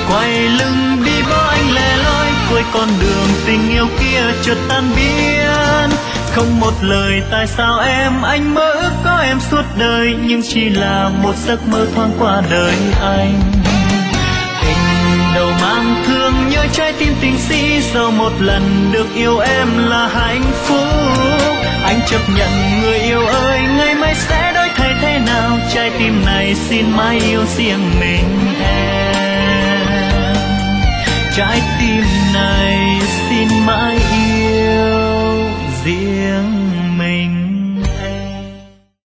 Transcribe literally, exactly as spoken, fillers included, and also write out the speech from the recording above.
quay lưng đi bỏ anh lẻ loi, cuối con đường tình yêu kia chợt tan biến. Không một lời tại sao em, anh mơ ước có em suốt đời, nhưng chỉ là một giấc mơ thoáng qua đời anh. Tình đầu mang thương nhớ trái tim tình si, sau một lần được yêu em là hạnh phúc. Anh chấp nhận người yêu ơi, ngày mai sẽ đổi thay thế nào, trái tim này xin mãi yêu riêng mình em. Trái tim